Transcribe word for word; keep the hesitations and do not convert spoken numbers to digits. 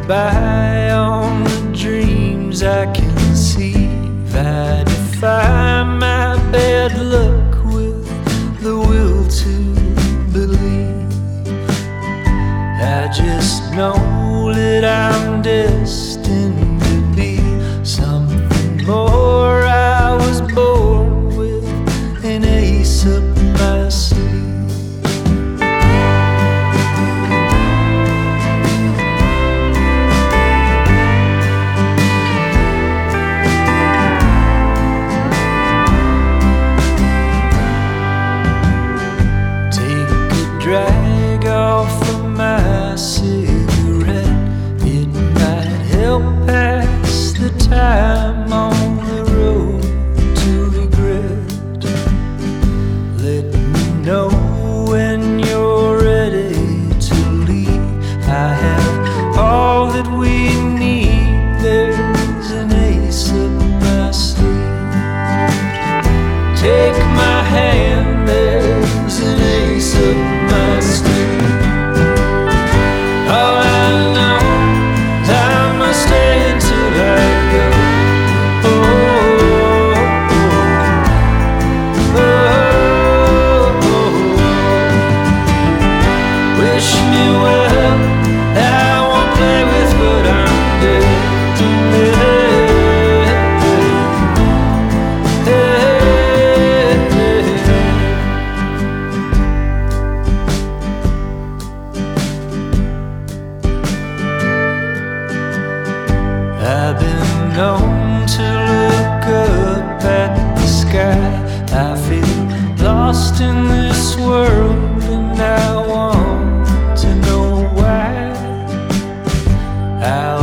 by on the dreams I conceive. I defy my bad luck with the will to believe. I just know that I'm destined to be something more. I was born with an ace up my sleeve. Drag off of my cigarette, it might help pass the time on the road to regret. Let me know when you're ready to leave. I have all that we need, there's an ace up my sleeve. Take my hand, there's an ace up my sleeve. All I know is I must stay until I go. Oh, oh, oh, oh. Wish me well, I won't play with what I'm dead. I've been known to look up at the sky. I feel lost in this world and I want to know why. I